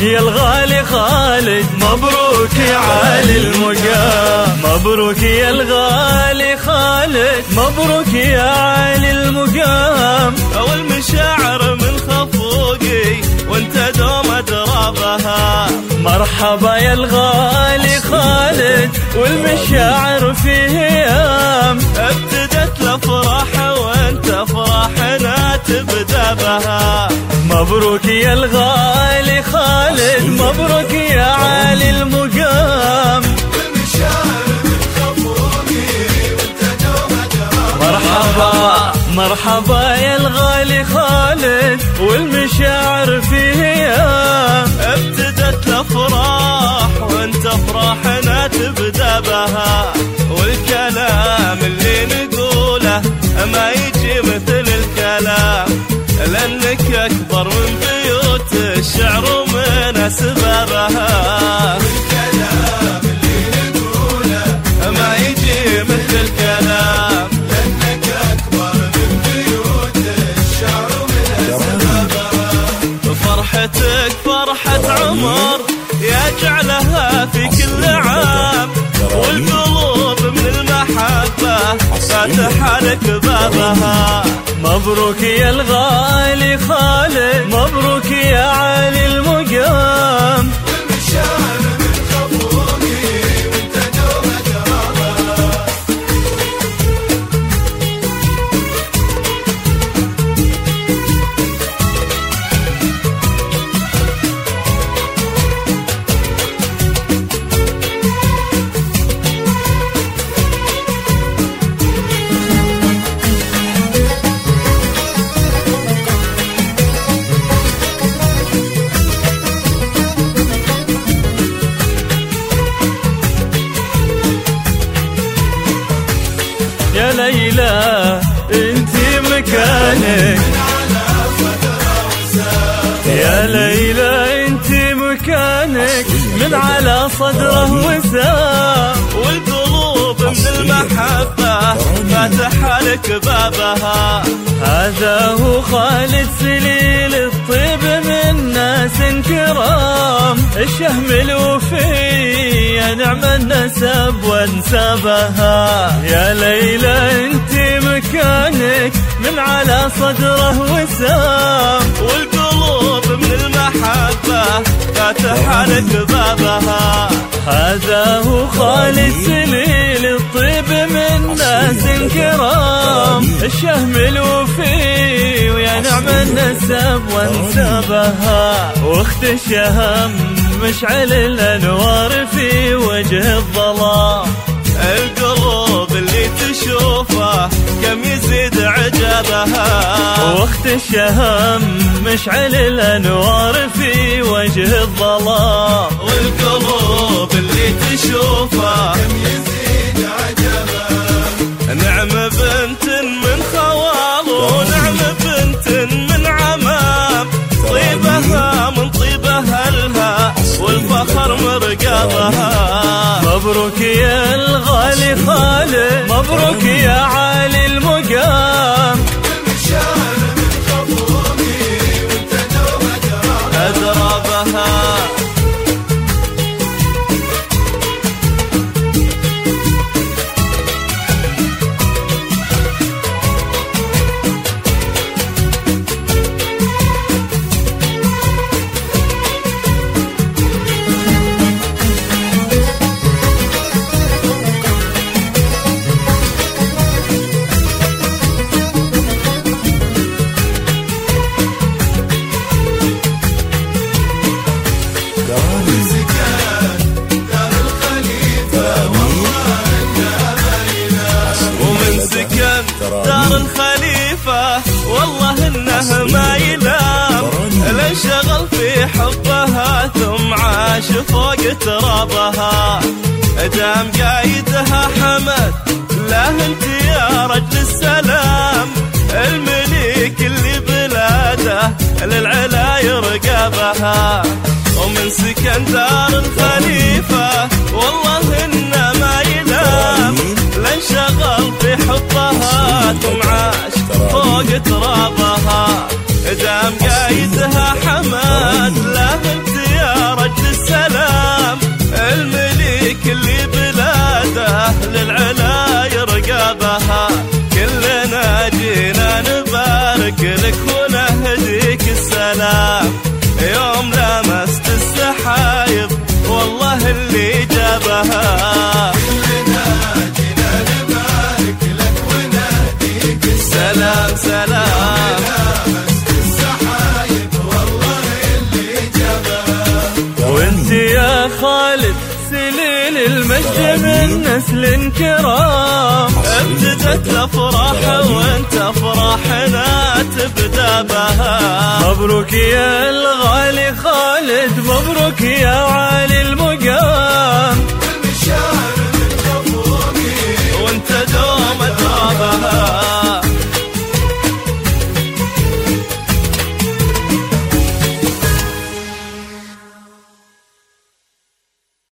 يا الغالي خالد، مبروك يا عالي المقام. مبروك يا الغالي خالد، مبروك يا عالي المقام. والمشاعر من خفوقي وانت دوم ادرابها. مرحبا يا الغالي خالد، والمشاعر في هيام. ابتدت الافراح وانت فرحنا تبدا بها. مبروك يا الغالي خالد، مبروك يا عالي المقام. والمشاعر من خفوقي وانت دوم ادرابها. مرحبا مرحبا يا الغالي خالد، والمشاعر في هيام. ابتدت الافراح وانت فرحنا تبدا بها. والكلام اللي نقوله ما يجي مثل الكلام، لانك اكبر من بيوت الشعر ومن اسبابها. والكلام اللي نقوله ما يجي مثل الكلام، لانك اكبر من بيوت الشعر ومن اسبابها. فرحتك فرحة عمر يجعلها في كل عام، والقلوب من المحبة فاتحة لك بابها. مبروك يا الغالي خالد، مبروك يا عالي المقام. والمشاعر من خفوقي وانت دوم ادرابها. يا ليلى انتي مكانك، يا ليلى انتي مكانك من على صدره وسام. والقلوب من المحبة فاتحة لك بابها. هذا هو خالد سليل الطيب من ناس كرام. الشهم الوفي يا نعم النسب وانسابها. يا ليلى انتي مكانك من على صدره وسام. والقلوب من المحبة فاتحة لك بابها. هذا هو خالد سليل الطيب من ناس كرام. الشهم الوفي ويا نعم النسب وانسابها. واخت الشهم مشعل الانوار في وجه الظلام. القلوب اللي تشوفه كم يزيد عجبها. واخت الشهم مشعل الانوار في وجه الظلام. والقلوب اللي تشوفه كم يزيد عجبها. نعم بنت من خوال ونعم بنت من عمام. طيبها من طيب اهلها والفخر مرقبها. مبروك يا الغالي خالد، مبروك يا عالي المقام. المشاعر من خفوقي وانت دوم ادرابها. دار الخليفة والله انه ما يلام. لانشغل في حبها ثم عاش فوق ترابها. دام قايدها حمد له انت يا رجل السلام. المليك اللي بلاده للعلا يرقبها. ومن سكن دار الخليفة والله انه ما يلام. لانشغل في حبها ثم عاش فوق ترابها. دام قايدها حمد له انت يا والله اللي جابها. كلنا جينا نبارك لك ونهديك سلام سلام السحايب والله اللي جابها. وانت يا خالد سليل المجد من نسل كرام، ابتدت الافراح وانت افراحنا تبدا بها. مبروك يا الغالي خالد، مبروك يا عالي